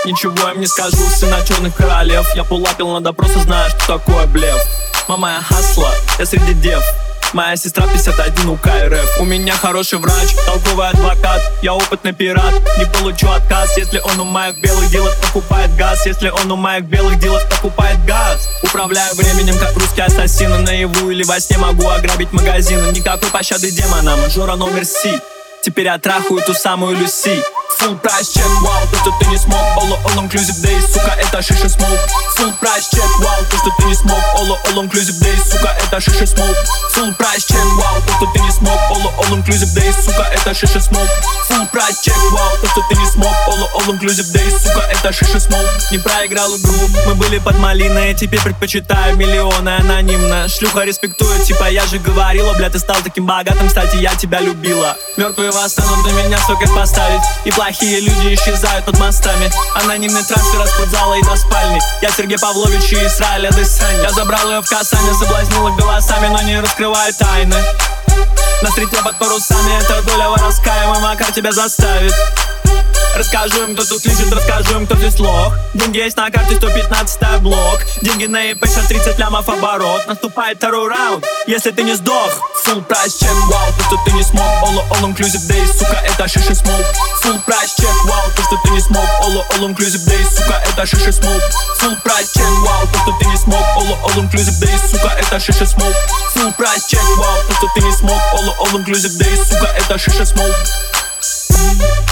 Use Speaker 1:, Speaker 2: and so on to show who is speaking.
Speaker 1: ничего им не скажу. Сына черных королев, я полапил на допросы, знаю, что такое блеф. Мама, я хасла, я среди дев. Моя сестра 51 УК РФ. У меня хороший врач, толковый адвокат. Я опытный пират, не получу отказ. Если он у моих белых дилов покупает газ. Если он у моих белых дилов покупает газ. Управляю временем, как русский ассасин. Наяву или во сне могу ограбить магазины. Никакой пощады демонам, Жора номер Си. Теперь я трахаю ту самую Люси. Full price check, вау, то, что ты не смог. All inclusive days, сука, это шиша смоук. Full price check, вау, то, что ты не смог. All inclusive days, сука, это шиша смоук. Full price check, вау, то, что ты не смог. All inclusive days, сука, это шиша смоук. Full price check, вау, то, что ты не смог. All inclusive days, сука, это шиша смоук. Не проиграл игру, мы были под малиной. Теперь предпочитаю миллионы анонимно. Шлюха респектует, типа я же говорила. Бля, ты стал таким богатым, кстати, я тебя любила. Мертвые восстанут на меня, сокет поставить. И плохие люди исчезают под мостами. Анонимный трансфер от спортзала и до спальни. Я Сергей Павлович и Израиль Адесань. Я забрал ее в Касане, соблазнил их голосами, но не раскрываю тайны. На стрите под парусами, эта доля воровская. Мой макар тебя заставит. Расскажу им, кто тут лежит, расскажу им, кто здесь лох. Деньги есть на карте, 115 блок. Деньги на ИП, сейчас 30 лямов оборот. Наступает второй раунд, если ты не сдох. Full price check, вау, то, что ты не смог. All inclusive days, сука, это шиша смоук. Full price check, вау, то, что ты не смог. All inclusive days, сука, это шиша смоук. Full price check, вау, то, что ты не смог. All inclusive days, сука, это шиша смоук. Full price check, вау, то, что ты не смог. All inclusive days, сука, это шиша смоук.